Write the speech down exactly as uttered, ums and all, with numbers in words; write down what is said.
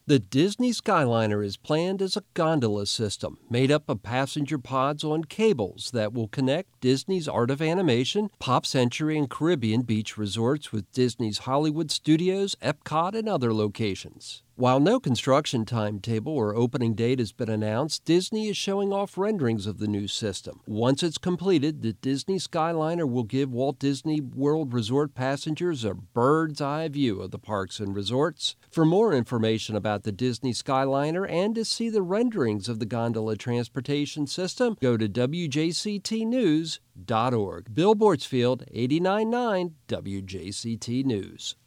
The Disney Skyliner is planned as a gondola system made up of passenger pods on cables that will connect Disney's Art of Animation, Pop Century, and Caribbean beach resorts with Disney's Hollywood Studios, Epcot, and other locations. While no construction timetable or opening date has been announced, Disney is showing off renderings of the new system. Once it's completed, the Disney Skyliner will give Walt Disney World Resort passengers a bird's-eye view of the parks and resorts. For more information about the Disney Skyliner and to see the renderings of the gondola transportation system, go to W J C T news dot org. Bill Bortzfield, eighty-nine point nine W J C T News.